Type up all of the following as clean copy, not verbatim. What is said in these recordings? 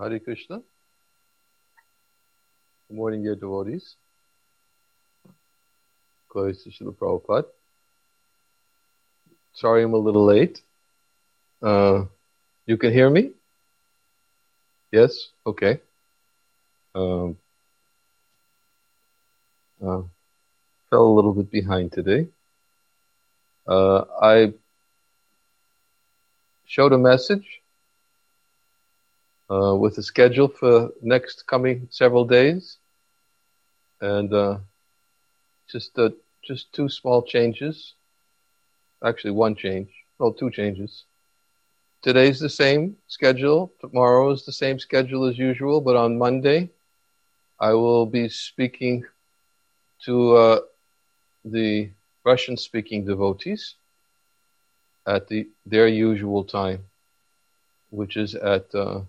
Hare Krishna. Good morning, dear devotees. Glory to Srila Prabhupada. Sorry I'm a little late. You can hear me? Yes? Okay. Fell a little bit behind today. I showed a message with a schedule for next coming several days, and just two small changes. Actually, one change. No, two changes. Today's the same schedule. Tomorrow is the same schedule as usual, but on Monday, I will be speaking to the Russian-speaking devotees at their usual time, which is at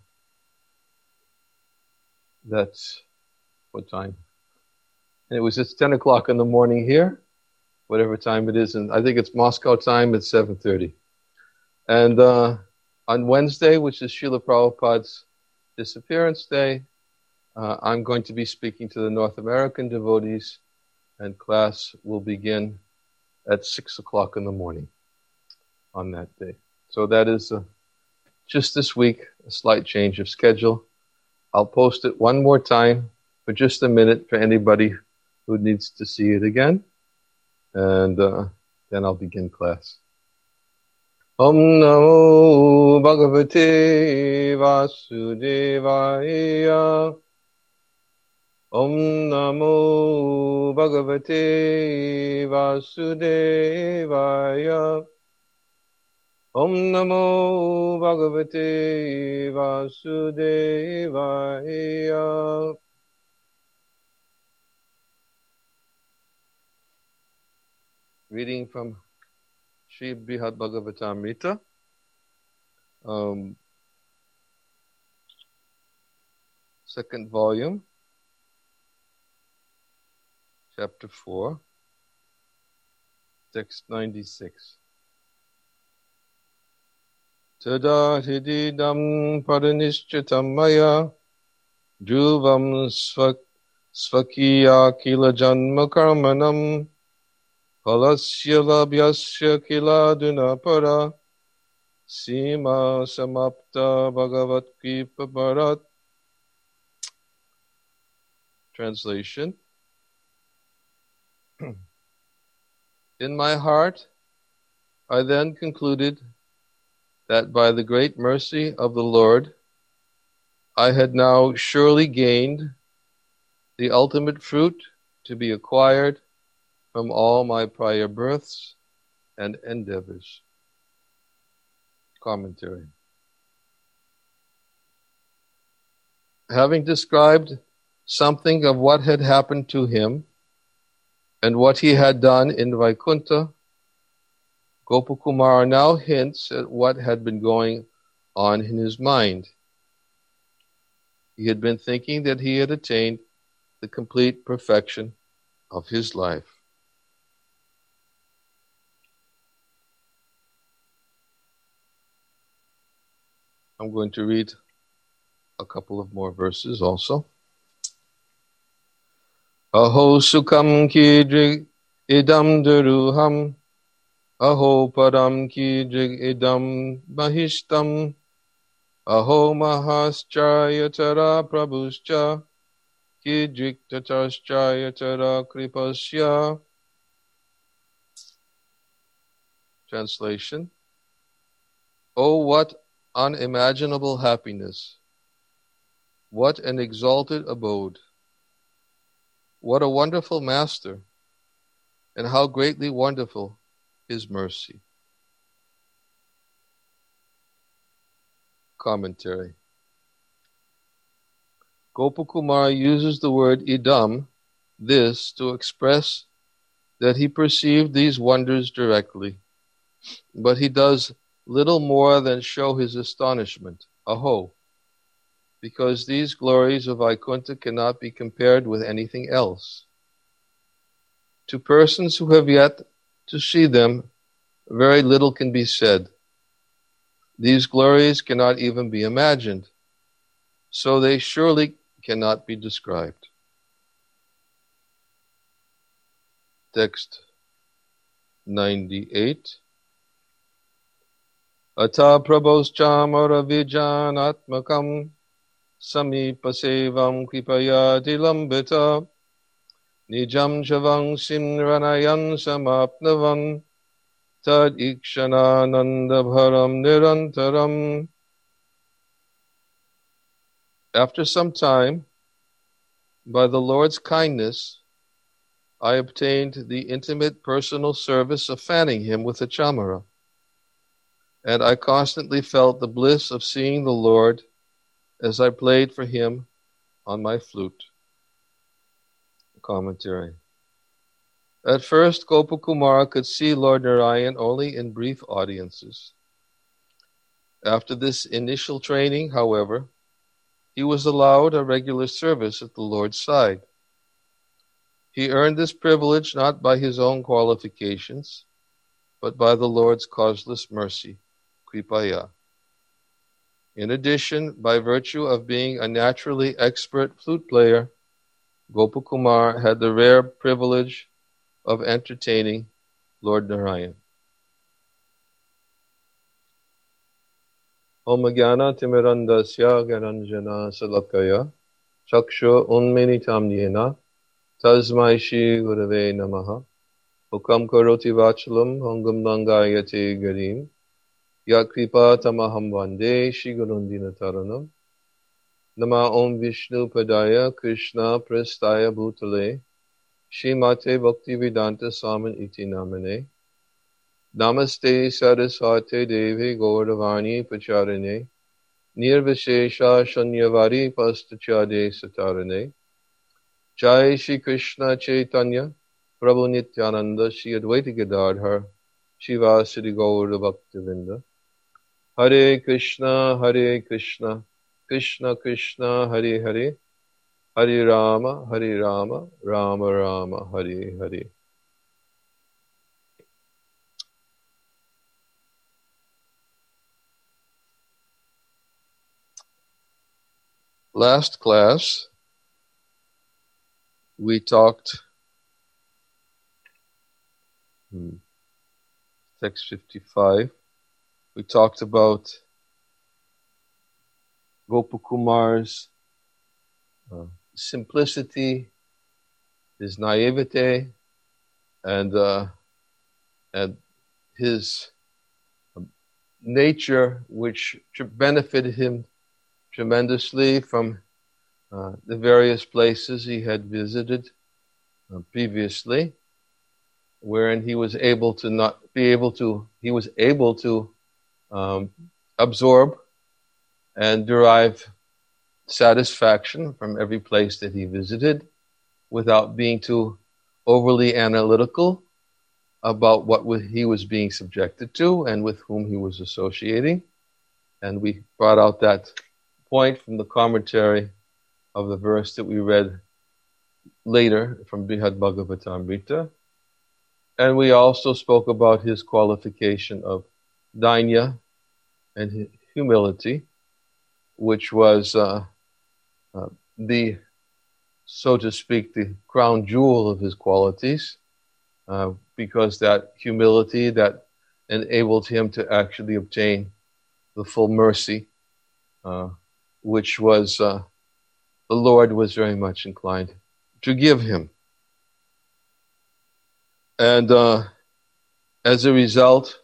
that's what time? And it's 10 o'clock in the morning here, whatever time it is, and I think it's Moscow time. It's 7:30, and on Wednesday, which is Srila Prabhupada's disappearance day, I'm going to be speaking to the North American devotees, and class will begin at 6 o'clock in the morning on that day. So that is just this week, a slight change of schedule. I'll post it one more time for just a minute for anybody who needs to see it again, and then I'll begin class. Om Namo Bhagavate Vasudevaya. Om Namo Bhagavate Vasudevaya. Om Namo Bhagavate Vasudevaya. Reading from Sri Brihad Bhagavatamrita. Second volume. Chapter 4, text 96. Tada hididam paranishchitam maya dhruvam svakiya kila janma karmanam halasya labhyasya kila dunapara sima samapta bhagavat kripa bharat. Translation. In my heart, I then concluded that by the great mercy of the Lord, I had now surely gained the ultimate fruit to be acquired from all my prior births and endeavors. Commentary. Having described something of what had happened to him, and what he had done in Vaikuntha, Gopakumara now hints at what had been going on in his mind. He had been thinking that he had attained the complete perfection of his life. I'm going to read a couple of more verses also. Aho sukam ki drig idam daruham, aho padam ki drig idam mahishtam, aho mahaschayatara prabhuscha, ki drig tataschayatara kripasya. Translation. Oh, what unimaginable happiness! What an exalted abode! What a wonderful master, and how greatly wonderful his mercy. Commentary. Gopakumara uses the word idam, this, to express that he perceived these wonders directly, but he does little more than show his astonishment, aho, because these glories of Vaikuntha cannot be compared with anything else. To persons who have yet to see them, very little can be said. These glories cannot even be imagined. so they surely cannot be described. Text 98. Ata prabhoschamara vijanatmakam samipasevam kripaya dilambita nijam javang simranayan samapnavan tad ikshananandabharam nirantaram. After some time, by the Lord's kindness, I obtained the intimate personal service of fanning him with a chamara, and I constantly felt the bliss of seeing the Lord as I played for him on my flute. Commentary. At first, Gopakumara could see Lord Narayan only in brief audiences. After this initial training, however, he was allowed a regular service at the Lord's side. He earned this privilege not by his own qualifications, but by the Lord's causeless mercy, kripaya. In addition, by virtue of being a naturally expert flute player, Gopakumar had the rare privilege of entertaining Lord Narayan. Om Jnana Timirandasya Gyananjana Salakaya Chakshu Unminitam Yena Tasmai Shri Gurave Namaha Hukam Karoti Vachalam Hangam Nangayate Garim Yakripa Tamaham Vande Shri Gurundina Taranam Nama Om Vishnu Padaya Krishna Prestaya Bhutale Shri Mate Bhakti Vedanta Saman Iti Namane Namaste Saraswate Devi Gauravani Pacharane Nirvishesha Shanyavari Pastachade Satarane Jai Shri Krishna Chaitanya Prabhu Nityananda Shri Advaita Gadadhar Shivasadi Gaura Bhaktivinda Hare Krishna Krishna Krishna Hare Hare Hare Rama Rama Rama Hare Hare. Last class, we talked, text 55, we talked about Gopakumar's simplicity, his naivete, and his nature, which benefited him tremendously from the various places he had visited previously, wherein he was able to absorb and derive satisfaction from every place that he visited without being too overly analytical about what he was being subjected to and with whom he was associating. And we brought out that point from the commentary of the verse that we read later from Brihad Bhagavatamrita. And we also spoke about his qualification of dainya and humility, which was the, so to speak, the crown jewel of his qualities, because that humility that enabled him to actually obtain the full mercy, which was the Lord was very much inclined to give him. And as a result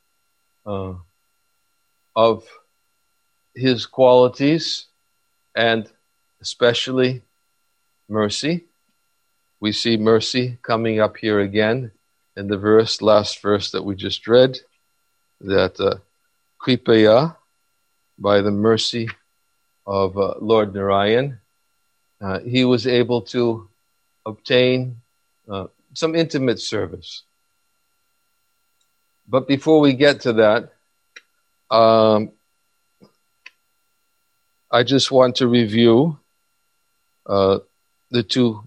of his qualities, and especially mercy, we see mercy coming up here again in the last verse that we just read, that kripaya, by the mercy of Lord Narayan, he was able to obtain some intimate service. But before we get to that, I just want to review the two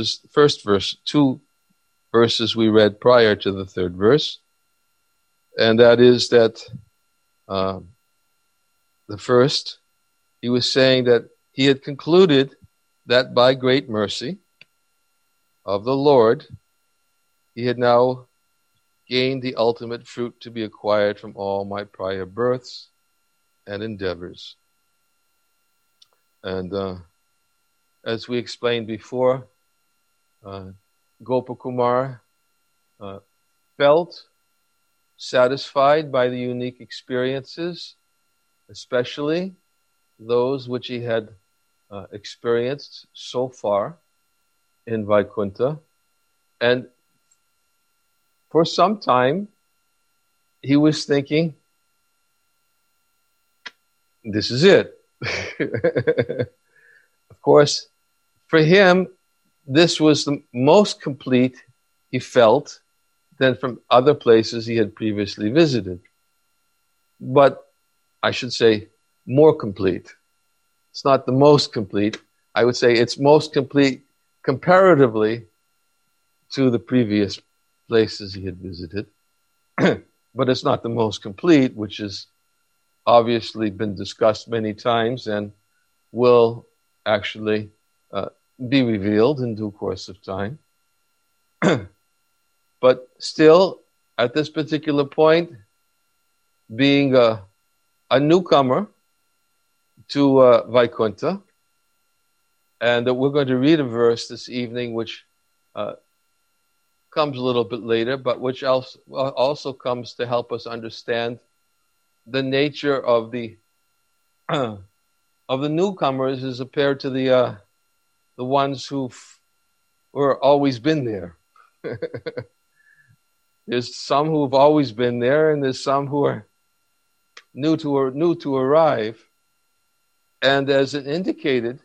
verses we read prior to the third verse, and that is that the first, he was saying that he had concluded that by great mercy of the Lord, he had now gained the ultimate fruit to be acquired from all my prior births and endeavors. And as we explained before, Gopakumar felt satisfied by the unique experiences, especially those which he had experienced so far in Vaikuntha. And for some time, he was thinking, this is it. Of course, for him, this was the most complete he felt than from other places he had previously visited. But I should say more complete. It's not the most complete. I would say it's most complete comparatively to the previous places he had visited. But it's not the most complete, which has obviously been discussed many times and will actually be revealed in due course of time. But still, at this particular point, being a newcomer to Vaikuntha, and we're going to read a verse this evening which comes a little bit later, but which also comes to help us understand the nature of the of the newcomers as compared to the ones who've always been there. There's some who've always been there, and there's some who are new to arrive. And as it indicated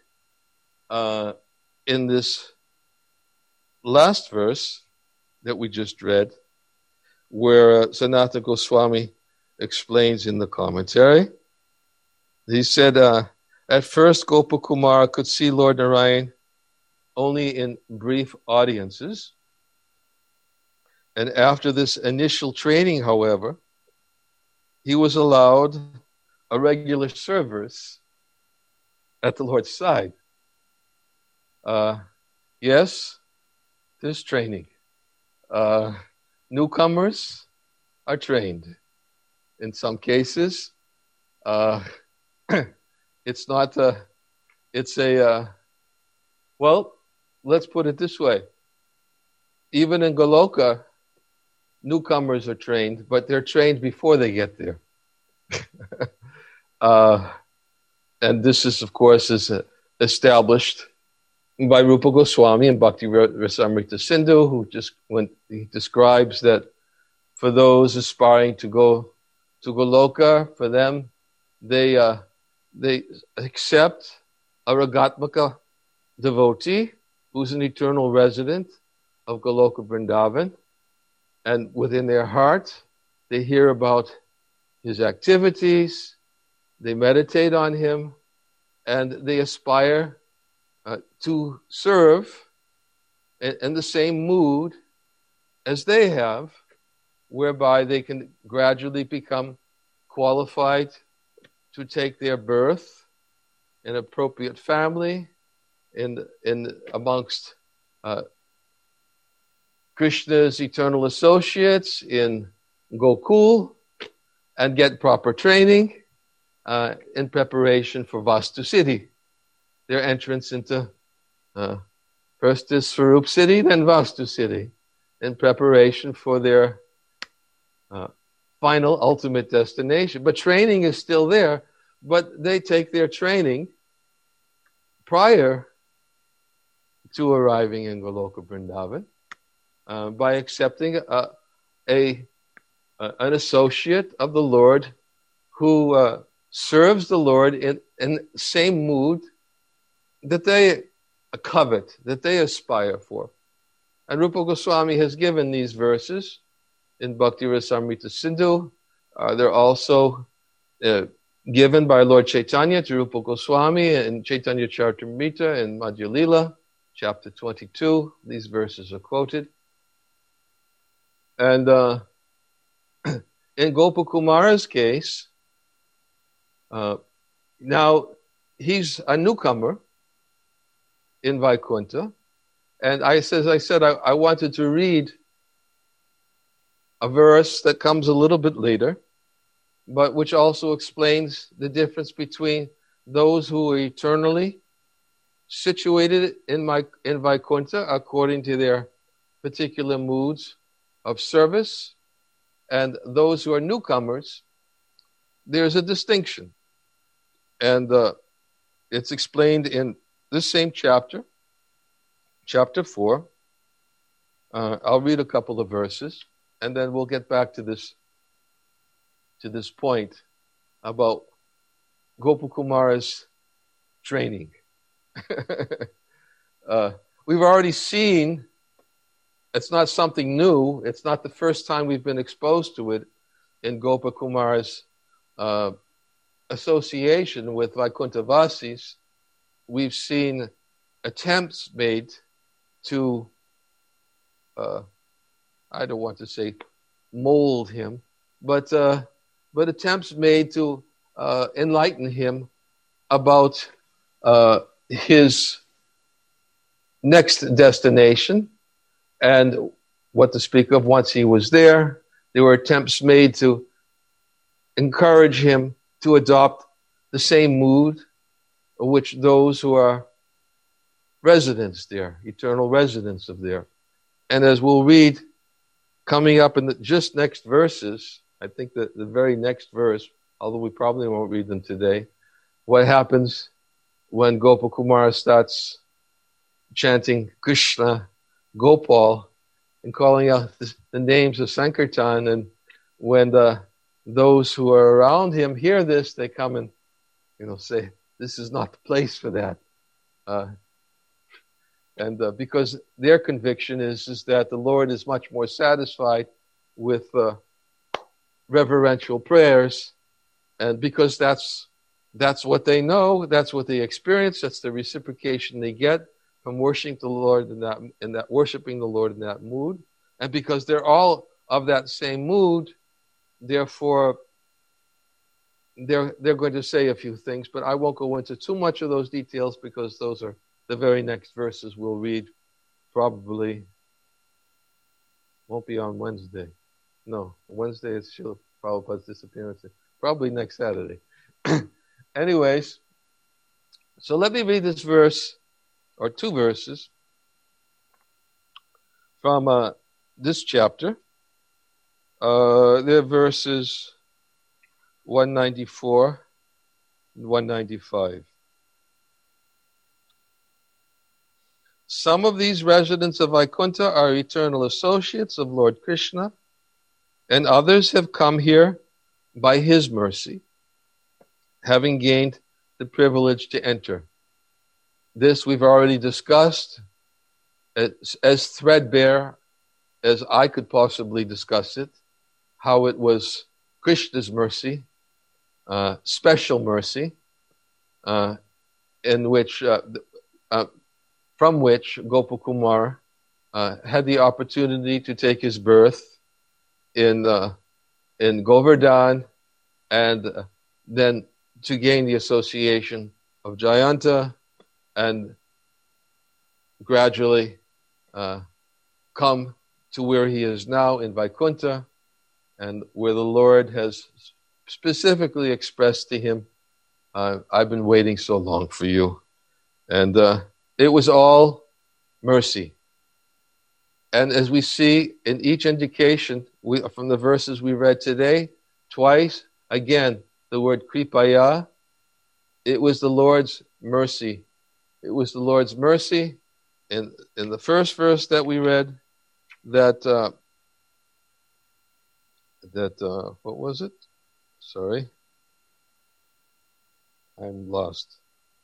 in this last verse that we just read, where Sanatana Goswami explains in the commentary, he said, at first Gopakumara could see Lord Narayan only in brief audiences. And after this initial training, however, he was allowed a regular service at the Lord's side. Yes, there's training. Newcomers are trained. In some cases, it's not well, let's put it this way. Even in Goloka, newcomers are trained, but they're trained before they get there. And this is, of course, established by Rupa Goswami and Bhakti Rasamrita Sindhu, he describes that for those aspiring to go to Goloka, for them, they accept a Ragatmaka devotee who's an eternal resident of Goloka Vrindavan, and within their heart, they hear about his activities, they meditate on him, and they aspire to serve in the same mood as they have, whereby they can gradually become qualified to take their birth in appropriate family, in amongst Krishna's eternal associates in Gokul, and get proper training in preparation for Vastu Siddhi, their entrance into first is Swarup Siddhi, then Vastu Siddhi, in preparation for their final ultimate destination. But training is still there, but they take their training prior to arriving in Goloka Vrindavan by accepting an associate of the Lord who serves the Lord in the same mood that they covet, that they aspire for. And Rupa Goswami has given these verses in Bhakti Rasamrita Sindhu. They're also given by Lord Chaitanya to Rupa Goswami in Chaitanya Charitamrita in Madhya Lila, chapter 22. These verses are quoted. And in Gopakumara's case, now he's a newcomer in Vaikuntha. And as I said, I wanted to read a verse that comes a little bit later, but which also explains the difference between those who are eternally situated in Vaikuntha according to their particular moods of service, and those who are newcomers. There's a distinction, and it's explained in this same chapter 4. I'll read a couple of verses, and then we'll get back to this point about Gopakumara's training. We've already seen, it's not something new. It's not the first time we've been exposed to it in Gopakumara's association with Vaikuntavasis. We've seen attempts made to, I don't want to say mold him, but attempts made to enlighten him about his next destination and what to speak of once he was there. There were attempts made to encourage him to adopt the same mood which those who are residents there, eternal residents of there. And as we'll read coming up in the just next verses, I think that the very next verse, although we probably won't read them today, what happens when Gopakumara starts chanting Krishna, Gopal, and calling out the names of Sankirtan, and when those who are around him hear this, they come and say, this is not the place for that. Because their conviction is that the Lord is much more satisfied with reverential prayers, and because that's what they know, that's what they experience, that's the reciprocation they get from worshiping the Lord worshiping the Lord in that mood, and because they're all of that same mood, therefore they're going to say a few things, but I won't go into too much of those details because those are the very next verses we'll read. Probably won't be on Wednesday. No, Wednesday is Srila Prabhupada's disappearance. Probably next Saturday. Anyways, so let me read this verse, or two verses, from this chapter. They're verses 194 and 195. Some of these residents of Vaikuntha are eternal associates of Lord Krishna, and others have come here by his mercy, having gained the privilege to enter. This we've already discussed as threadbare as I could possibly discuss it, how it was Krishna's mercy, special mercy, from which Gopakumar had the opportunity to take his birth in Govardhan, and then to gain the association of Jayanta, and gradually come to where he is now in Vaikuntha, and where the Lord has specifically expressed to him, I've been waiting so long for you. And it was all mercy. And as we see in each indication from the verses we read today, twice, again, the word kripaya, it was the Lord's mercy. It was the Lord's mercy in the first verse that we read, that what was it? Sorry. I'm lost.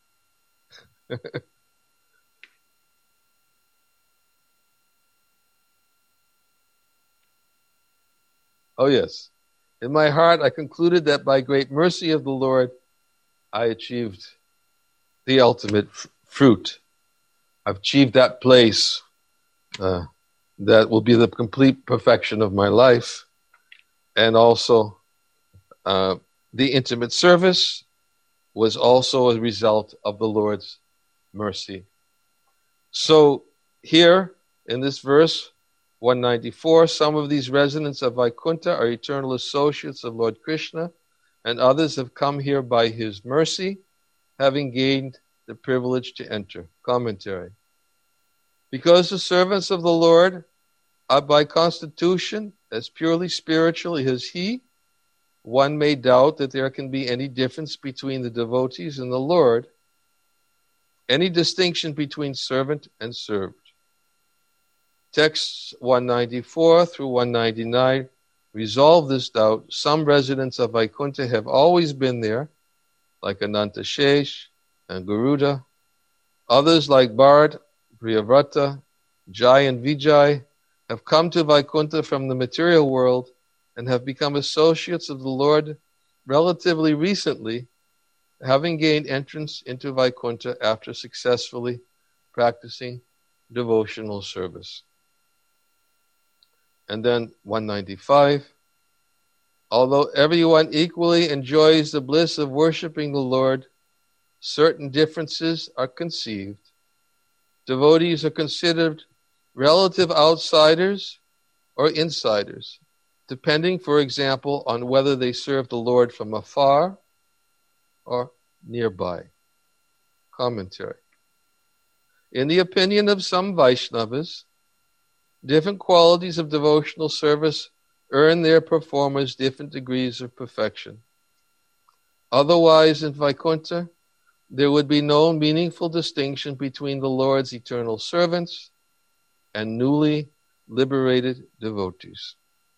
Oh, yes. In my heart, I concluded that by great mercy of the Lord, I achieved the ultimate fruit. I've achieved that place that will be the complete perfection of my life, and also the intimate service was also a result of the Lord's mercy. So here in this verse 194, some of these residents of Vaikuntha are eternal associates of Lord Krishna, and others have come here by his mercy, having gained the privilege to enter. Commentary. Because the servants of the Lord are by constitution as purely spiritual as he, one may doubt that there can be any difference between the devotees and the Lord, any distinction between servant and served. Texts 194 through 199 resolve this doubt. Some residents of Vaikuntha have always been there, like Ananta Shesh and Garuda. Others, like Bharat, Priyavrata, Jai, and Vijay, have come to Vaikuntha from the material world and have become associates of the Lord relatively recently, having gained entrance into Vaikuntha after successfully practicing devotional service. And then 195, although everyone equally enjoys the bliss of worshiping the Lord, certain differences are conceived. Devotees are considered relative outsiders or insiders, depending, for example, on whether they serve the Lord from afar or nearby. Commentary. In the opinion of some Vaishnavas, different qualities of devotional service earn their performers different degrees of perfection. Otherwise, in Vaikuntha, there would be no meaningful distinction between the Lord's eternal servants and newly liberated devotees.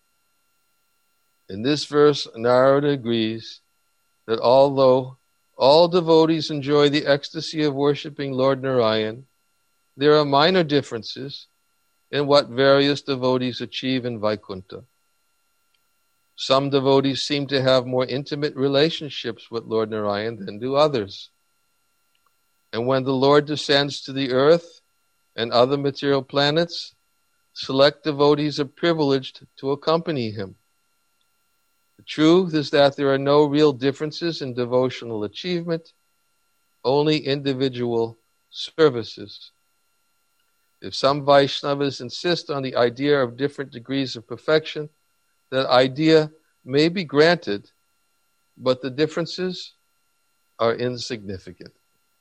In this verse, Narada agrees that although all devotees enjoy the ecstasy of worshiping Lord Narayan, there are minor differences in what various devotees achieve in Vaikuntha. Some devotees seem to have more intimate relationships with Lord Narayan than do others. And when the Lord descends to the earth and other material planets, select devotees are privileged to accompany him. The truth is that there are no real differences in devotional achievement, only individual services. If some Vaishnavas insist on the idea of different degrees of perfection, that idea may be granted, but the differences are insignificant.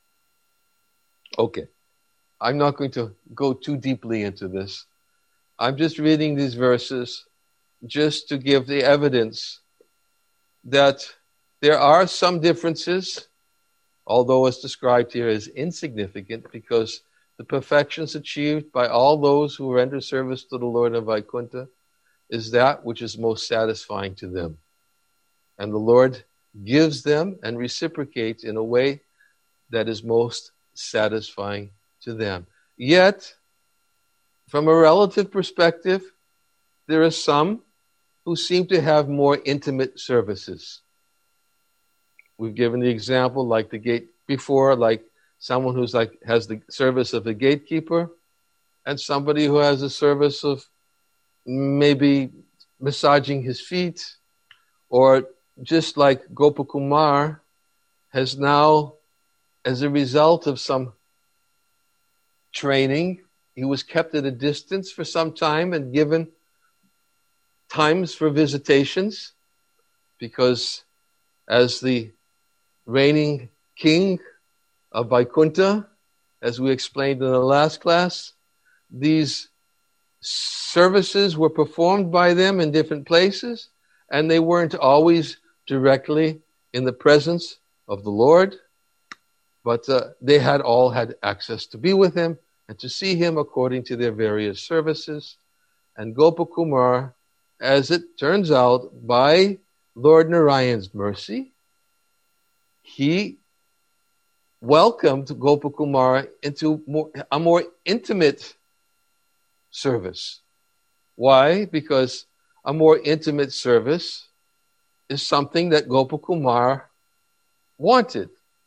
Okay, I'm not going to go too deeply into this. I'm just reading these verses just to give the evidence that there are some differences, although it's described here as insignificant, because the perfections achieved by all those who render service to the Lord of Vaikuntha is that which is most satisfying to them. And the Lord gives them and reciprocates in a way that is most satisfying to them. Yet, from a relative perspective, there are some who seem to have more intimate services. We've given the example like the gate before, like someone who's has the service of a gatekeeper, and somebody who has a service of maybe massaging his feet, or just like Gopakumar has now, as a result of some training, he was kept at a distance for some time and given times for visitations, because as the reigning king of Vaikuntha, as we explained in the last class, these services were performed by them in different places, and they weren't always directly in the presence of the Lord, but they had all had access to be with him and to see him according to their various services. And Gopakumar, as it turns out, by Lord Narayan's mercy, he welcomed Gopakumar into a more intimate service. Why? Because a more intimate service is something that Gopakumar wanted.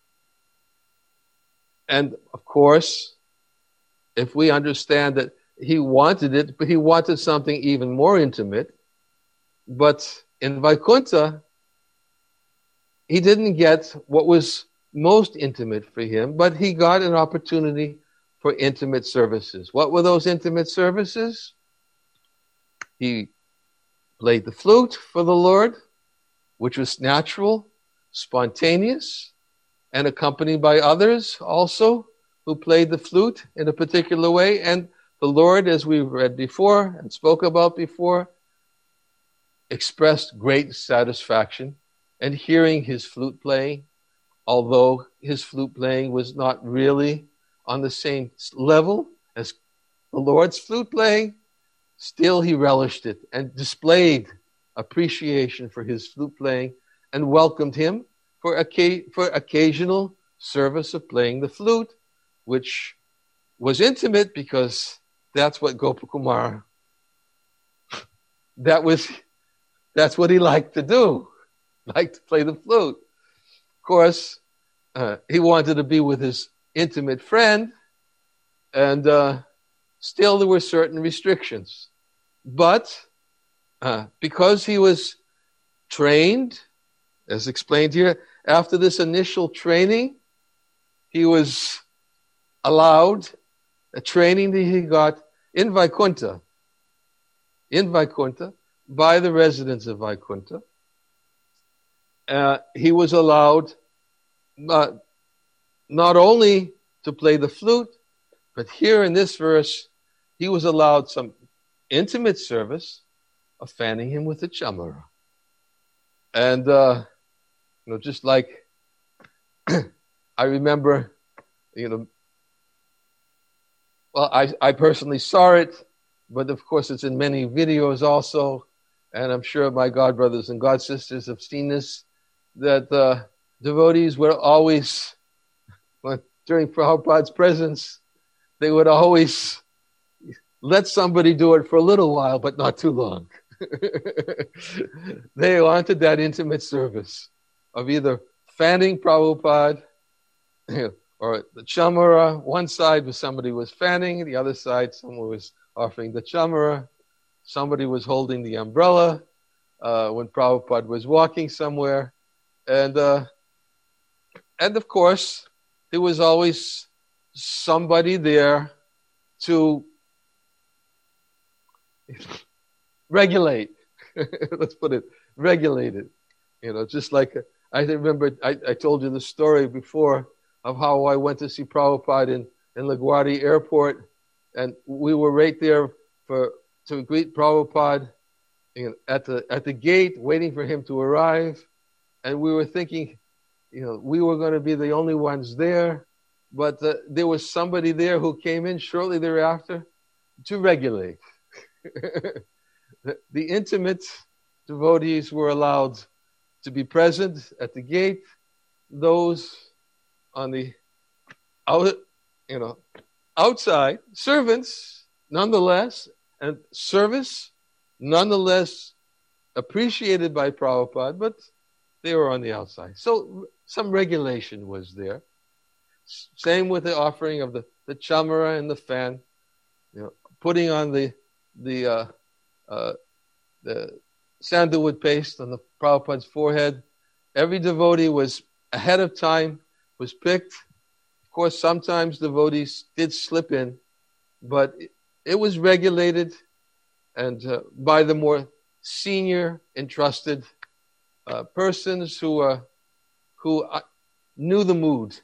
And of course, if we understand that he wanted it, but he wanted something even more intimate, but in Vaikuntha, he didn't get what was most intimate for him, but he got an opportunity for intimate services. What were those intimate services? He played the flute for the Lord, which was natural, spontaneous, and accompanied by others also who played the flute in a particular way. And the Lord, as we read before and spoke about before, expressed great satisfaction in hearing his flute playing, although his flute playing was not really on the same level as the Lord's flute playing. Still, he relished it and displayed appreciation for his flute playing and welcomed him for occasional service of playing the flute, which was intimate because that's what Gopakumara, that's what he liked to do, liked to play the flute. Of course, he wanted to be with his intimate friend, and still there were certain restrictions. But because he was trained, as explained here, after this initial training, he was allowed a training that he got in Vaikuntha, by the residents of Vaikuntha. He was allowed not only to play the flute, but here in this verse, he was allowed some intimate service of fanning him with the chamara. And, just like I remember, I personally saw it, but of course it's in many videos also, and I'm sure my God brothers and God sisters have seen this, that devotees would always, during Prabhupada's presence, they would always let somebody do it for a little while, but not too long. They wanted that intimate service of either fanning Prabhupada, or the chamara. One side was somebody was fanning, the other side someone was offering the chamara. Somebody was holding the umbrella when Prabhupada was walking somewhere. And of course, there was always somebody there to regulate. Let's put it, regulate it. Just like I remember I told you the story before of how I went to see Prabhupada in LaGuardia Airport, and we were right there to greet Prabhupada at the gate, waiting for him to arrive. And we were thinking, we were going to be the only ones there, but there was somebody there who came in shortly thereafter to regulate. The intimate devotees were allowed to be present at the gate. Those on the outside, servants nonetheless, and service nonetheless appreciated by Prabhupada, but they were on the outside. So some regulation was there. Same with the offering of the chamara and the fan, putting on the sandalwood paste on the Prabhupada's forehead. Every devotee was ahead of time, was picked. Of course, sometimes devotees did slip in, but it was regulated and by the more senior entrusted persons who knew the mood,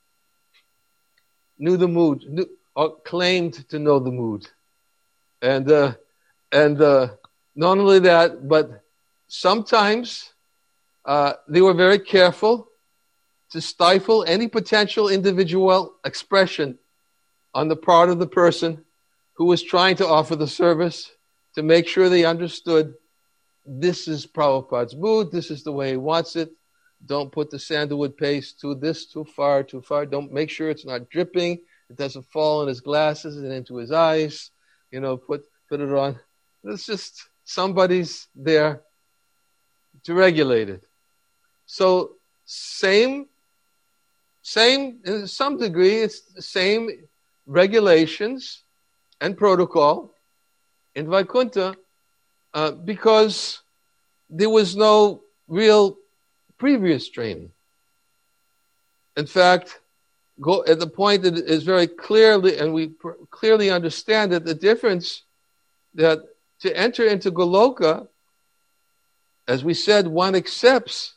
or claimed to know the mood. And not only that, but sometimes they were very careful to stifle any potential individual expression on the part of the person who was trying to offer the service, to make sure they understood this is Prabhupada's mood, this is the way he wants it. Don't put the sandalwood paste too far. Don't make sure it's not dripping, it doesn't fall in his glasses and into his eyes. Put it on. It's just somebody's there to regulate it. So same in some degree, it's the same regulations and protocol in Vaikuntha, because there was no real previous training. In fact, go at the point that is very clearly, and we clearly understand that the difference that to enter into Goloka, as we said, one accepts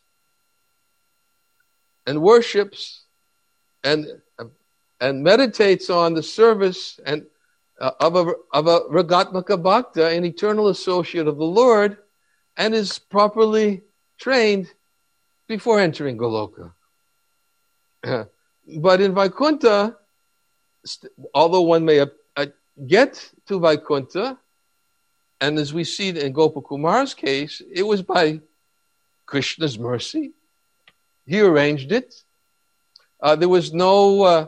and worships and meditates on the service and of a Ragatmaka Bhakta, an eternal associate of the Lord, and is properly trained before entering Goloka. But in Vaikuntha, although one may get to Vaikuntha, and as we see in Gopakumar's case, it was by Krishna's mercy. He arranged it. There was no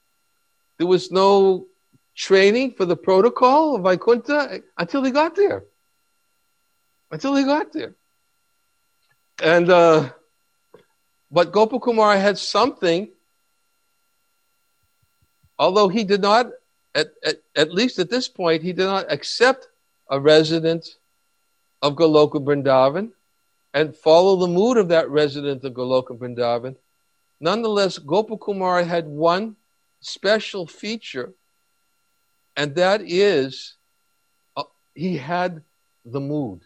training for the protocol of Vaikuntha until he got there. And but Gopakumar had something, although he did not, at least at this point, he did not accept a resident of Goloka Vrindavan and follow the mood of that resident of Goloka Vrindavan. Nonetheless, Gopakumar had one special feature, and that is he had the mood.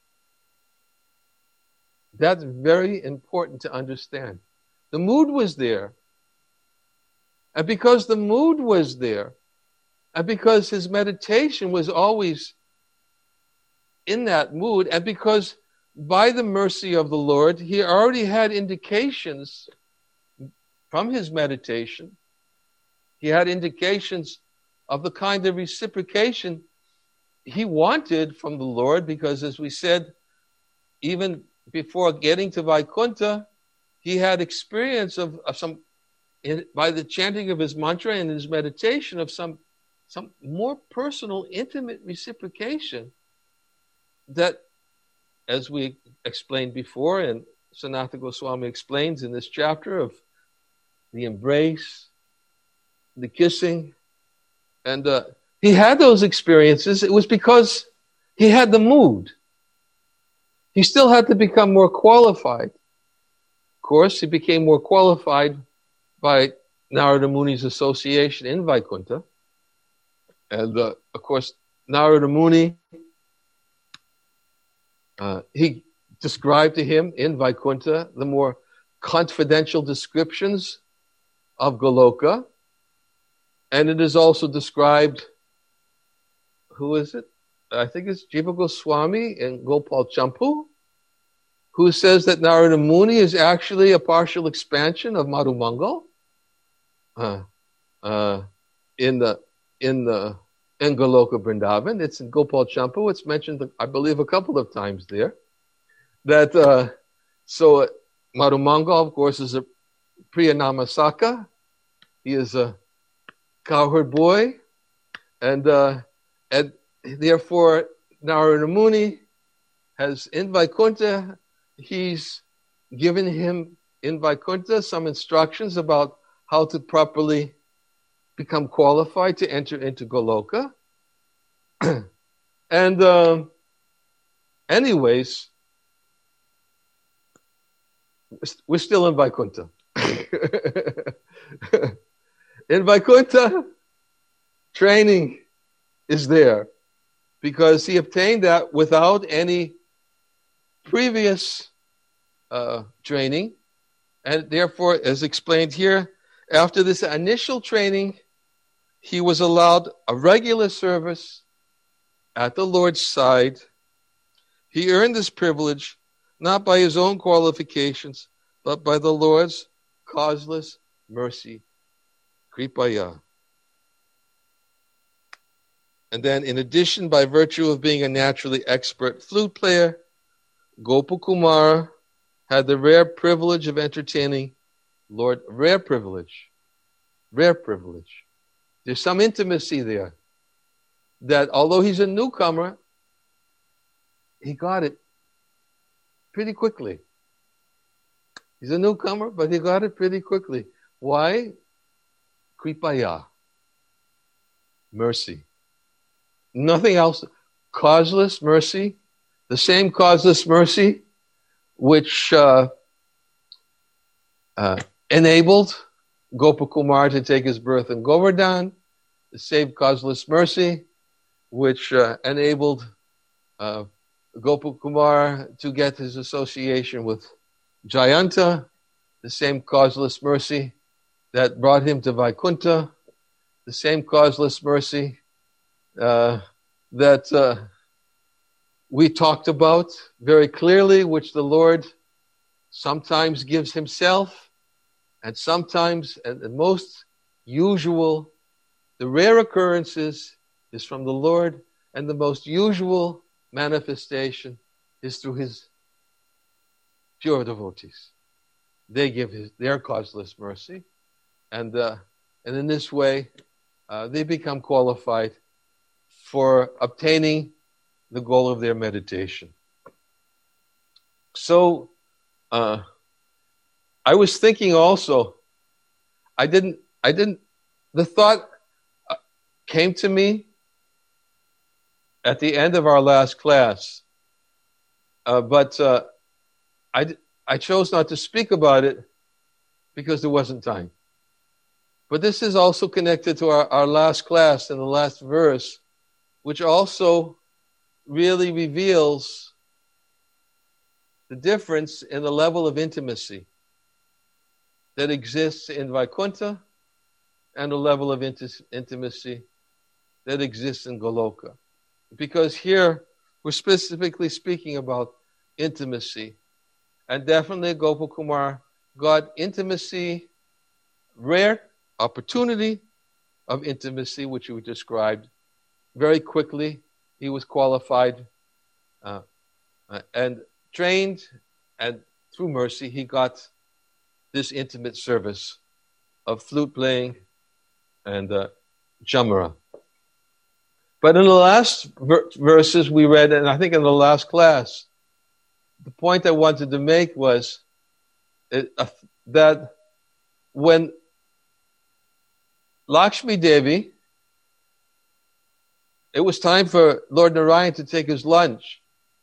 That's very important to understand. The mood was there. And because the mood was there, and because his meditation was always in that mood, and because by the mercy of the Lord, he already had indications from his meditation. He had indications of the kind of reciprocation he wanted from the Lord, because as we said, even before getting to Vaikuntha, he had experience of some, by the chanting of his mantra and his meditation, of some more personal, intimate reciprocation that, as we explained before, and Sanatana Goswami explains in this chapter, of the embrace, the kissing, and he had those experiences. It was because he had the mood. He still had to become more qualified. Of course, he became more qualified by Narada Muni's association in Vaikuntha. And of course, Narada Muni, he described to him in Vaikuntha the more confidential descriptions of Goloka. And it is also described, who is it? I think it's Jiva Goswami and Gopal Champu, who says that Narada Muni is actually a partial expansion of Madhumangal in Goloka Vrindavan. It's in Gopal Champu. It's mentioned, I believe, a couple of times there. That so Madhumangal, of course, is a Priya Namasaka. He is a cowherd boy, and therefore Narada Muni has in Vaikuntha, he's given him in Vaikuntha some instructions about how to properly become qualified to enter into Goloka. And anyways, we're still in Vaikuntha. In Vaikuntha, training is there because he obtained that without any previous training. And therefore, as explained here, after this initial training, he was allowed a regular service at the Lord's side. He earned this privilege not by his own qualifications, but by the Lord's causeless mercy. Kripaya. And then, in addition, by virtue of being a naturally expert flute player, Gopakumar had the rare privilege of entertaining Lord. Rare privilege. There's some intimacy there. That although he's a newcomer, he got it pretty quickly. He's a newcomer, but he got it pretty quickly. Why? Kripaya. Mercy. Nothing else. Causeless mercy. The same causeless mercy which enabled Gopakumar to take his birth in Govardhan, the same causeless mercy which enabled Gopakumar to get his association with Jayanta, the same causeless mercy that brought him to Vaikuntha, the same causeless mercy that we talked about very clearly, which the Lord sometimes gives himself, and sometimes, and the most usual, the rare occurrences is from the Lord, and the most usual manifestation is through his pure devotees. They give their causeless mercy, and in this way, they become qualified for obtaining the goal of their meditation. So, I was thinking also, the thought came to me at the end of our last class, but I chose not to speak about it because there wasn't time. But this is also connected to our last class and the last verse, which also really reveals the difference in the level of intimacy that exists in Vaikuntha and the level of intimacy that exists in Goloka. Because here we're specifically speaking about intimacy. And definitely Gopakumar got intimacy, rare opportunity of intimacy, which you described very quickly. He was qualified and trained, and through mercy, he got this intimate service of flute playing and chamara. But in the last verses we read, and I think in the last class, the point I wanted to make was that when Lakshmi Devi, it was time for Lord Narayan to take his lunch.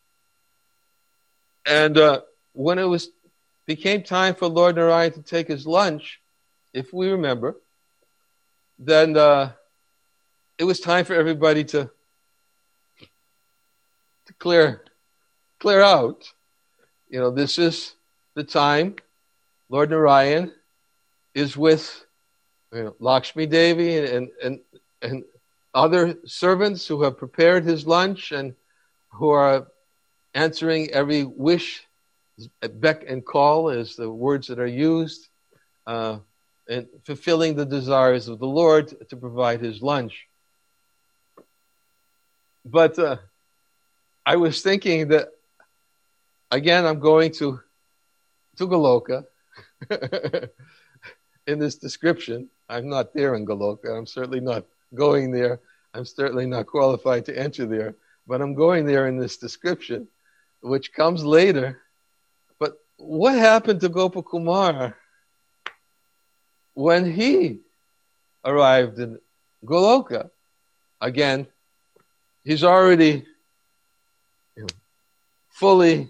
And when it became time for Lord Narayan to take his lunch, if we remember, then it was time for everybody to clear out. You know, this is the time Lord Narayan is with Lakshmi Devi and other servants who have prepared his lunch and who are answering every wish, beck and call is the words that are used, and fulfilling the desires of the Lord to provide his lunch. But I was thinking that, again, I'm going to Goloka in this description. I'm not there in Goloka. I'm certainly not going there. I'm certainly not qualified to enter there. But I'm going there in this description, which comes later. But what happened to Gopakumar when he arrived in Goloka? Again, he's already fully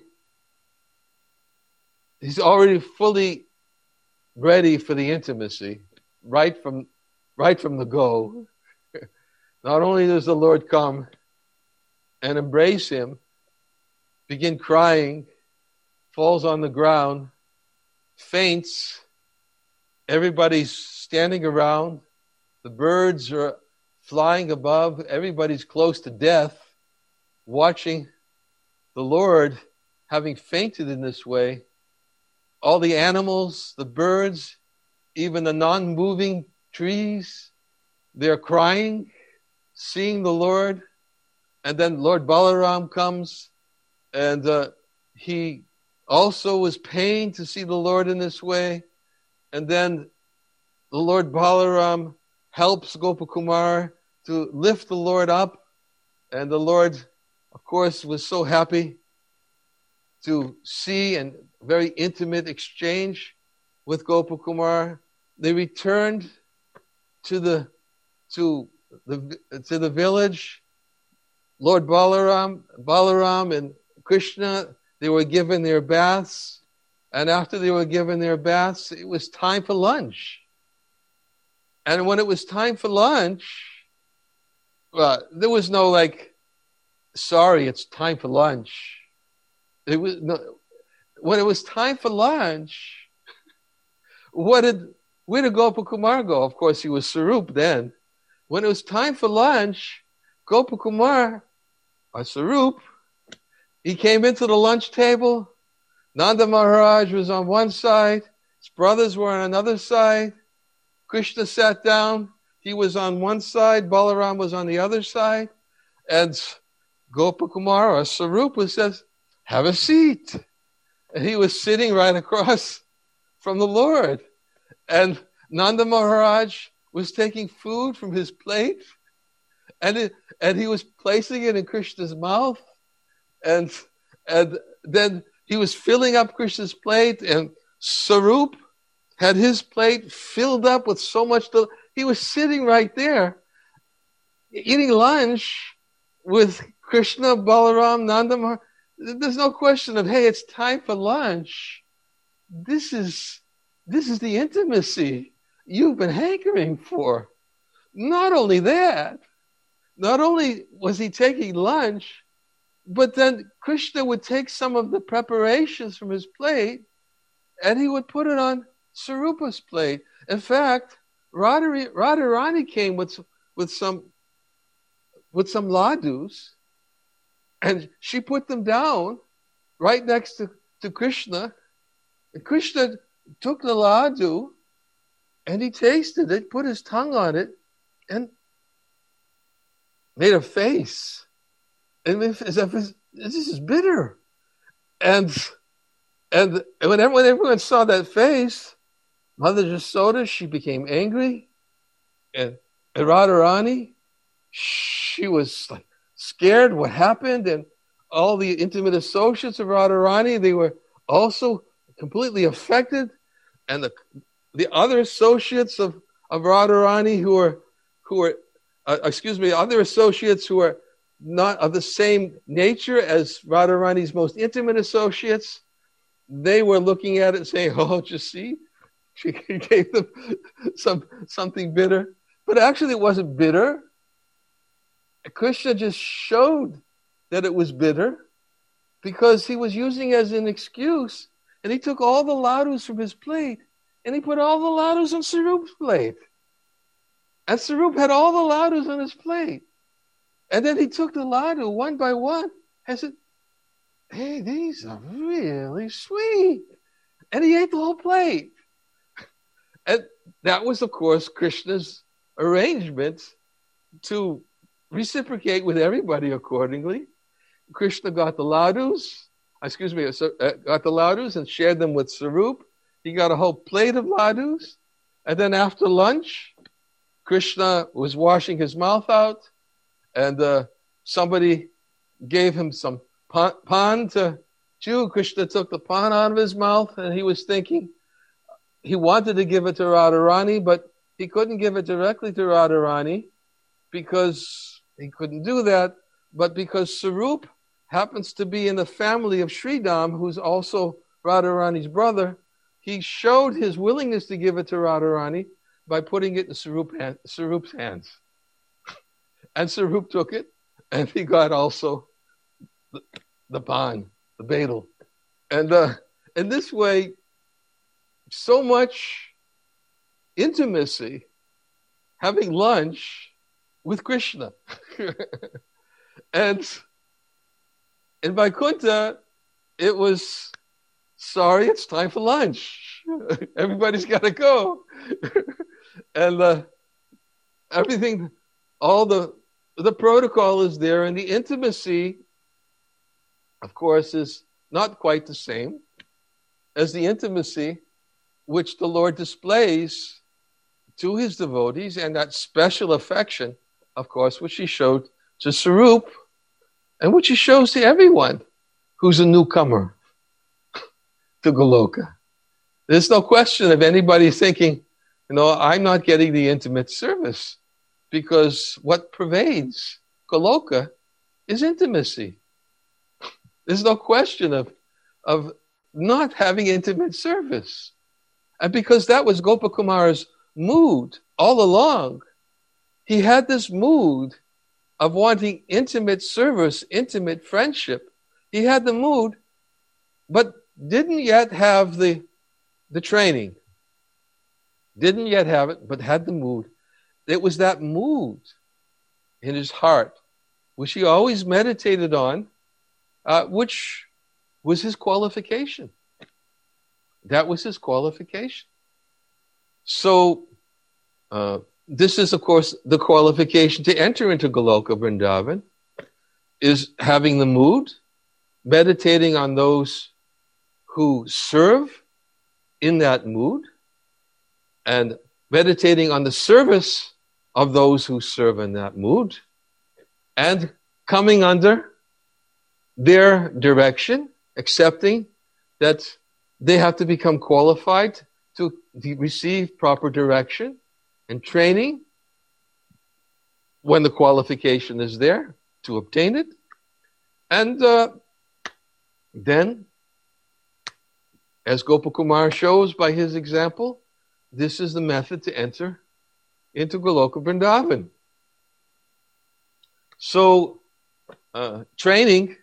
ready for the intimacy right from the go. Not only does the Lord come and embrace him, begin crying, falls on the ground, faints, everybody's standing around, the birds are flying above, everybody's close to death, watching the Lord having fainted in this way. All the animals, the birds, even the non-moving trees, they're crying, seeing the Lord. And then Lord Balaram comes, and he also was pained to see the Lord in this way. And then the Lord Balaram helps Gopakumar to lift the Lord up. And the Lord, of course, was so happy to see and very intimate exchange with Gopakumar. They returned to the village. Lord Balaram and Krishna, they were given their baths. And after they were given their baths, it was time for lunch. And when it was time for lunch, there was no sorry, it's time for lunch. It was no, when it was time for lunch, where did Gopakumar go? Of course, he was Sarup then. When it was time for lunch, Gopakumar, or Sarup, he came into the lunch table. Nanda Maharaj was on one side. His brothers were on another side. Krishna sat down. He was on one side. Balaram was on the other side. And Gopakumar, or Sarupa, says, have a seat. And he was sitting right across from the Lord. And Nanda Maharaj was taking food from his plate. And he was placing it in Krishna's mouth. And then he was filling up Krishna's plate. And Sarup had his plate filled up with so much. He was sitting right there, eating lunch with Krishna, Balaram, Nanda Maharaj. There's no question of, hey, it's time for lunch. This is the intimacy you've been hankering for. Not only that, not only was he taking lunch, but then Krishna would take some of the preparations from his plate and he would put it on Sarupa's plate. In fact, Radharani came with some ladus, and she put them down right next to Krishna. And Krishna took the ladu and he tasted it, put his tongue on it, and made a face. And as if this is bitter. And when everyone saw that face, Mother Yasoda, she became angry. And Radharani, she was like scared what happened. And all the intimate associates of Radharani, they were also completely affected. And the other associates of Radharani other associates who are not of the same nature as Radharani's most intimate associates, they were looking at it and saying, oh, just see, she gave them something bitter. But actually it wasn't bitter. Krishna just showed that it was bitter because he was using it as an excuse. And he took all the ladus from his plate and he put all the ladus on Sarup's plate. And Sarup had all the ladus on his plate. And then he took the ladu one by one and said, hey, these are really sweet. And he ate the whole plate. And that was, of course, Krishna's arrangement to reciprocate with everybody accordingly. Krishna got the ladus, and shared them with Sarup. He got a whole plate of ladus. And then after lunch, Krishna was washing his mouth out, and somebody gave him some pan to chew. Krishna took the pan out of his mouth, and he was thinking, he wanted to give it to Radharani, but he couldn't give it directly to Radharani because he couldn't do that. But because Sarup happens to be in the family of Sridham, who's also Radharani's brother, he showed his willingness to give it to Radharani by putting it in Sarup's hands. And Sarup took it, and he got also the pan, the badal. And in this way, so much intimacy, having lunch with Krishna. And in Vaikuntha, it was, sorry, it's time for lunch. Everybody's got to go. And everything, all the protocol is there, and the intimacy, of course, is not quite the same as the intimacy which the Lord displays to his devotees, and that special affection, of course, which he showed to Sarup, and which he shows to everyone who's a newcomer to Goloka. There's no question of anybody thinking, I'm not getting the intimate service, because what pervades Goloka is intimacy. There's no question of not having intimate service. And because that was Gopakumar's mood all along, he had this mood of wanting intimate service, intimate friendship. He had the mood, but didn't yet have the training. Didn't yet have it, but had the mood. It was that mood in his heart, which he always meditated on, which was his qualification. That was his qualification. So, this is, of course, the qualification to enter into Goloka Vrindavan, is having the mood, meditating on those who serve in that mood, and meditating on the service of those who serve in that mood, and coming under their direction, accepting that they have to become qualified to receive proper direction and training when the qualification is there to obtain it. And then, as Gopakumar shows by his example, this is the method to enter into Goloka Vrindavan. So, training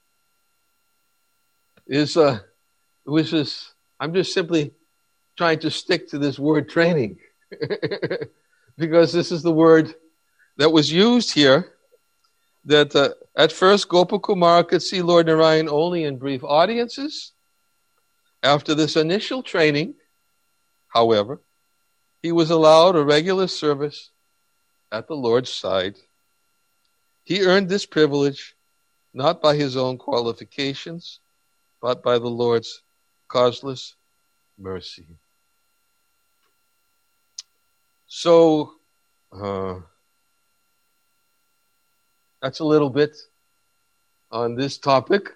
is, I'm just simply trying to stick to this word training because this is the word that was used here, that at first Gopakumar could see Lord Narayan only in brief audiences. After this initial training, however, he was allowed a regular service at the Lord's side. He earned this privilege not by his own qualifications, but by the Lord's causeless mercy. So, that's a little bit on this topic.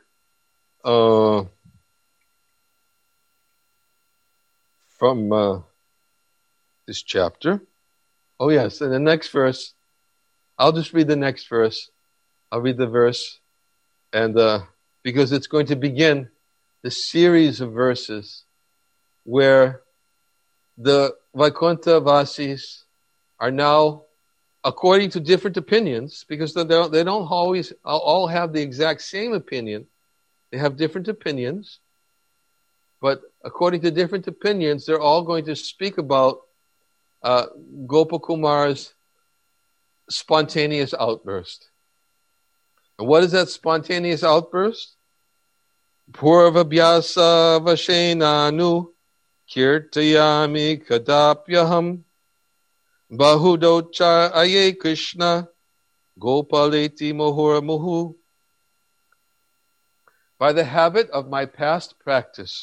From this chapter. Oh yes, and the next verse, I'll just read the next verse. I'll read the verse, and because it's going to begin the series of verses where the Vaikuntha Vasis are now, according to different opinions, because they don't always all have the exact same opinion. They have different opinions. But according to different opinions, they're all going to speak about Gopakumar's spontaneous outburst. And what is that spontaneous outburst? Purvabhyasa vashenanu kirtayami kadapyaham bahudocha aye Krishna gopaleti mohura muhu. By the habit of my past practice.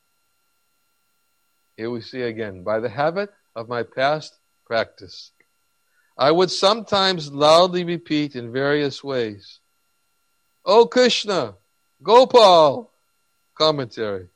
Here we see again, by the habit of my past practice, I would sometimes loudly repeat in various ways, O Krishna, Gopal. Commentary.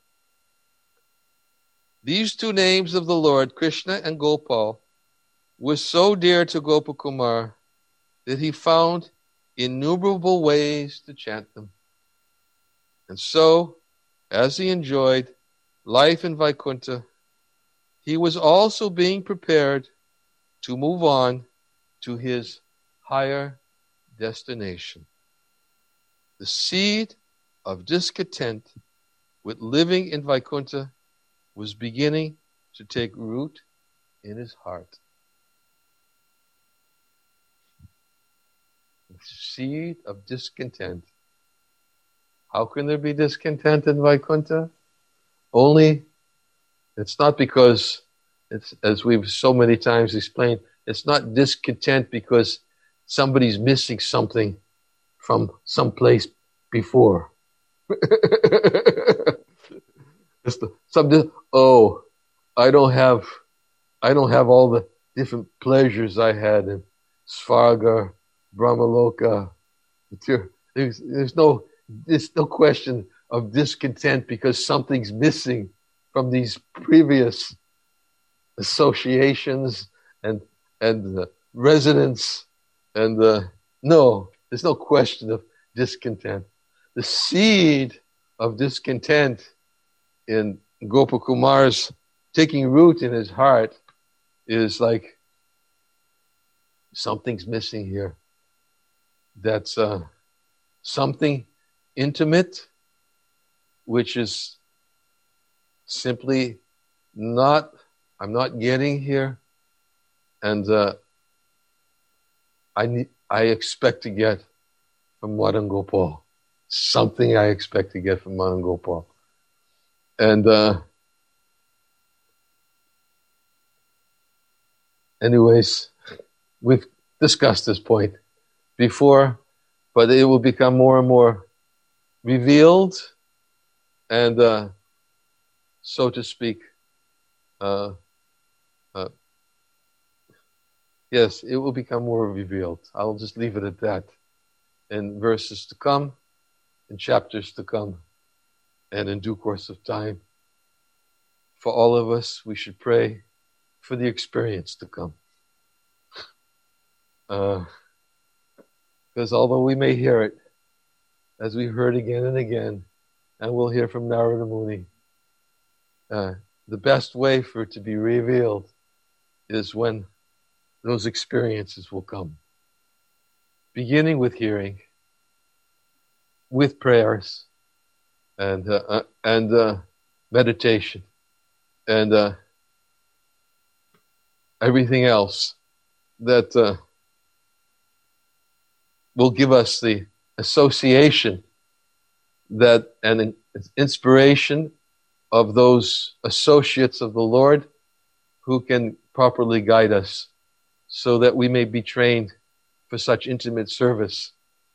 These two names of the Lord, Krishna and Gopal, were so dear to Gopakumar that he found innumerable ways to chant them. And so, as he enjoyed life in Vaikuntha, he was also being prepared to move on to his higher destination. The seed of discontent with living in Vaikuntha was beginning to take root in his heart. The seed of discontent. How can there be discontent in Vaikuntha? Only, it's not because, it's, as we've so many times explained, it's not discontent because somebody's missing something from some place before. I don't have all the different pleasures I had in Svarga, Brahmaloka. There's no question of discontent because something's missing from these previous associations and residents, and no, there's no question of discontent. The seed of discontent in Gopakumar's taking root in his heart is like something's missing here. That's something intimate, which is simply I'm not getting here, and I expect to get from Madan Gopal. Something I expect to get from Madan Gopal. And anyways, we've discussed this point before, but it will become more and more revealed and, so to speak, yes, it will become more revealed. I'll just leave it at that. In verses to come, in chapters to come, and in due course of time. For all of us, we should pray for the experience to come. Because although we may hear it, as we heard again and again, and we'll hear from Narada Muni, the best way for it to be revealed is when those experiences will come. Beginning with hearing, with prayers, and meditation, and everything else that will give us the association that and inspiration of those associates of the Lord who can properly guide us so that we may be trained for such intimate service,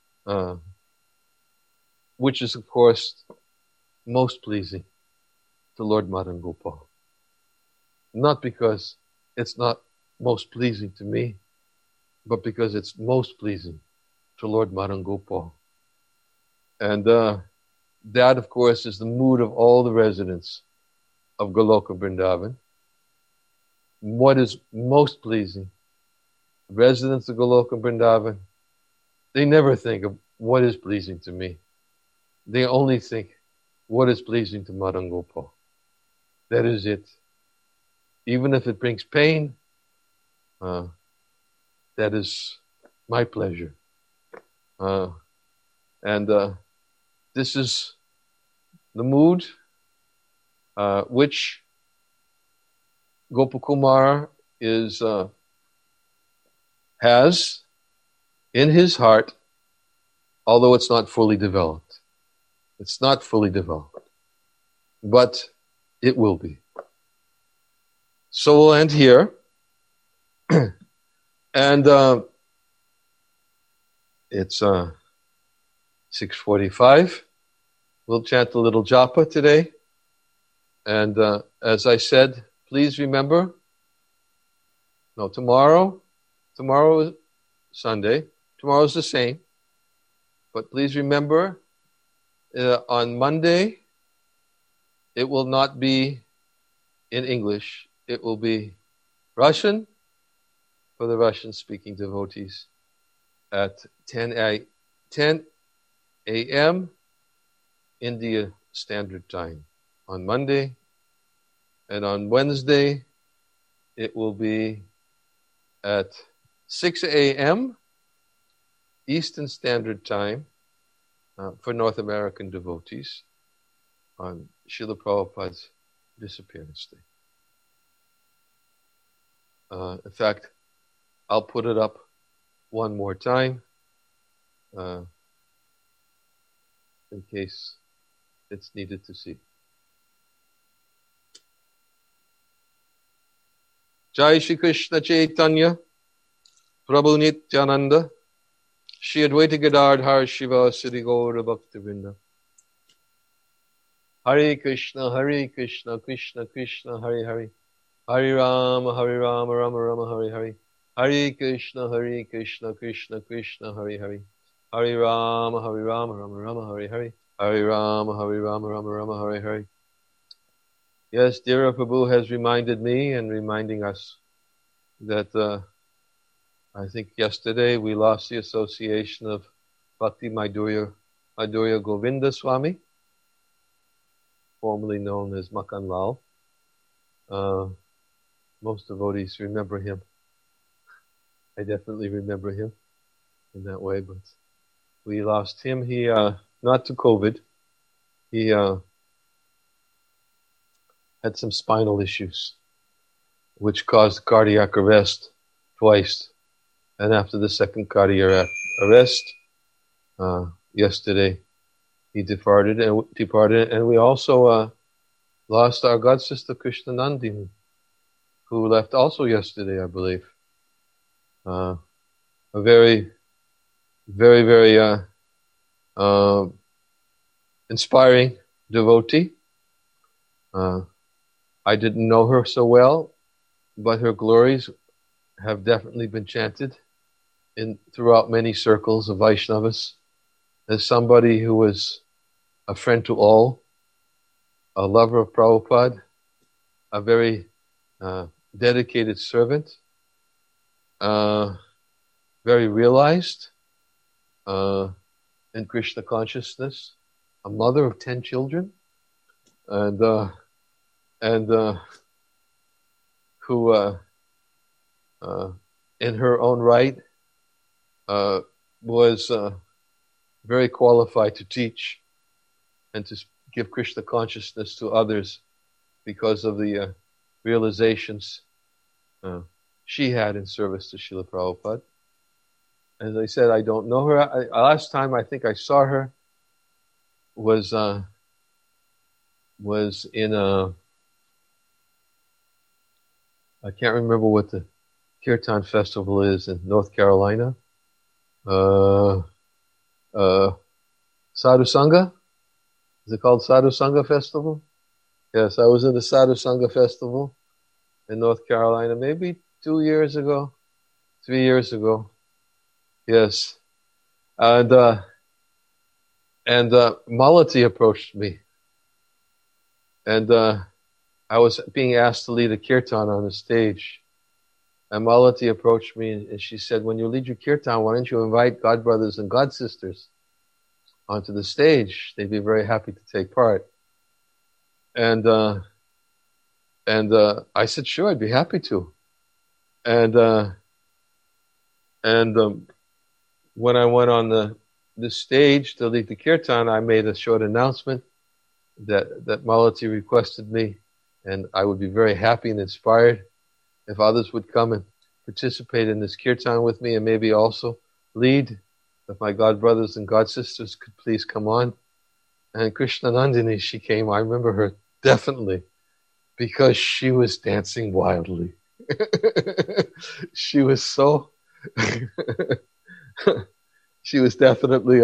which is, of course, most pleasing to Lord Madan Gopal. Not because it's not most pleasing to me, but because it's most pleasing to Lord Madan Gopal. And that, of course, is the mood of all the residents of Goloka Vrindavan. What is most pleasing? Residents of Goloka Vrindavan, they never think of what is pleasing to me. They only think what is pleasing to Madan Gopal. That is it. Even if it brings pain, that is my pleasure. And this is the mood which Gopakumar has in his heart, although it's not fully developed. It's not fully developed, but it will be. So we'll end here. And it's 6:45. We'll chant a little japa today. And as I said, please remember, tomorrow is Sunday. Tomorrow's the same. But please remember, on Monday, it will not be in English. It will be Russian for the Russian-speaking devotees at 10 a.m. India Standard Time on Monday. And on Wednesday, it will be at 6 a.m. Eastern Standard Time for North American devotees on Srila Prabhupada's disappearance day. In fact, I'll put it up one more time in case it's needed to see. Jai Shri Krishna Chaitanya Prabhu Nityananda Shri Advaita Gadadhar Shiva Siddhi Gaura Bhakti Vrinda. Hare Krishna, Krishna Krishna, Hare Hare. Hare Rama, Rama Rama, Hare Hare. Hare Krishna, Krishna Krishna, Hare Hare. Hare Rama, Rama Rama, Hare Hare. Hare Rama, Rama Rama, Hare Hare. Yes, Dheera Prabhu has reminded me and reminding us that I think yesterday we lost the association of Bhakti Madhurya Govinda Swami, formerly known as Makan Lal. Most devotees remember him I definitely remember him in that way. But we lost him. He not to COVID. He had some spinal issues, which caused cardiac arrest twice. And after the second cardiac arrest, yesterday, he departed. And we also lost our god sister Krishnanandini, who left also yesterday, I believe. A very, very, very inspiring devotee. I didn't know her so well, but her glories have definitely been chanted throughout many circles of Vaishnavas as somebody who was a friend to all, a lover of Prabhupada, a very dedicated servant, very realized in Krishna consciousness, a mother of 10 children, and who in her own right was very qualified to teach and to give Krishna consciousness to others because of the realizations she had in service to Srila Prabhupada. As I said, I don't know her. Last time I think I saw her was in I can't remember what the Kirtan festival is in North Carolina. Sadhu Sangha? Is it called Sadhu Sangha Festival? Yes, I was in the Sadhu Sangha Festival in North Carolina maybe 2 years ago, 3 years ago. Yes. And Malati approached me. And I was being asked to lead a kirtan on the stage. And Malati approached me and she said, when you lead your kirtan, why don't you invite God brothers and God sisters onto the stage? They'd be very happy to take part. And I said, sure, I'd be happy to. And when I went on the stage to lead the kirtan, I made a short announcement that Malati requested me, and I would be very happy and inspired if others would come and participate in this kirtan with me and maybe also lead. If my God brothers and God sisters could please come on. And Krishnanandini, she came, I remember her definitely, because she was dancing wildly. She was so, she was definitely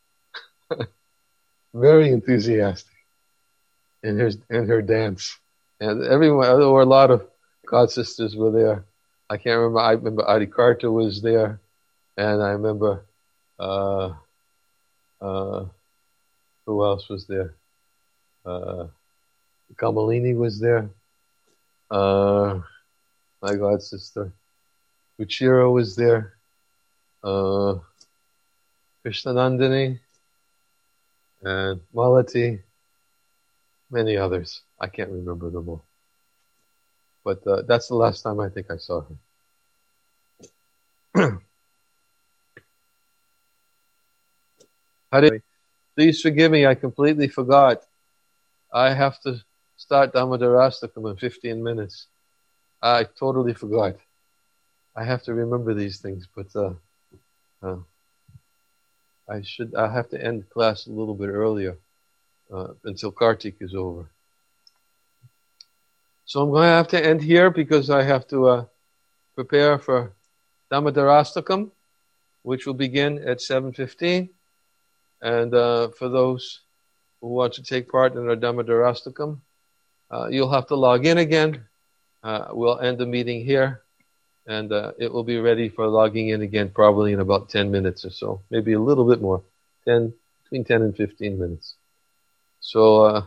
very enthusiastic in her dance. And everyone, there were a lot of God sisters were there. I can't remember. I remember Adi Karta was there, and I remember who else was there? Kamalini was there. My God sister Ruchira was there. Krishnanandini and Malati, many others. I can't remember them all. But that's the last time I think I saw her. Hare, please forgive me, I completely forgot. I have to start Damodarastakam in 15 minutes. I totally forgot. I have to remember these things, but I have to end class a little bit earlier until Kartik is over. So I'm going to have to end here because I have to prepare for Damodarastakam, which will begin at 7:15. And for those who want to take part in our Damodarastakam, you'll have to log in again. We'll end the meeting here, and it will be ready for logging in again probably in about 10 minutes or so, maybe a little bit more, between 10 and 15 minutes. So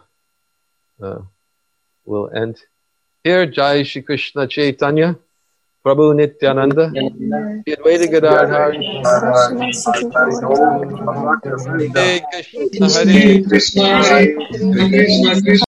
we'll end here. Jai Shri Krishna Chaitanya, Prabhu Nityananda, Advaita Gadadhar, Hare Krishna, Hare Krishna, Hare Krishna, Krishna Krishna.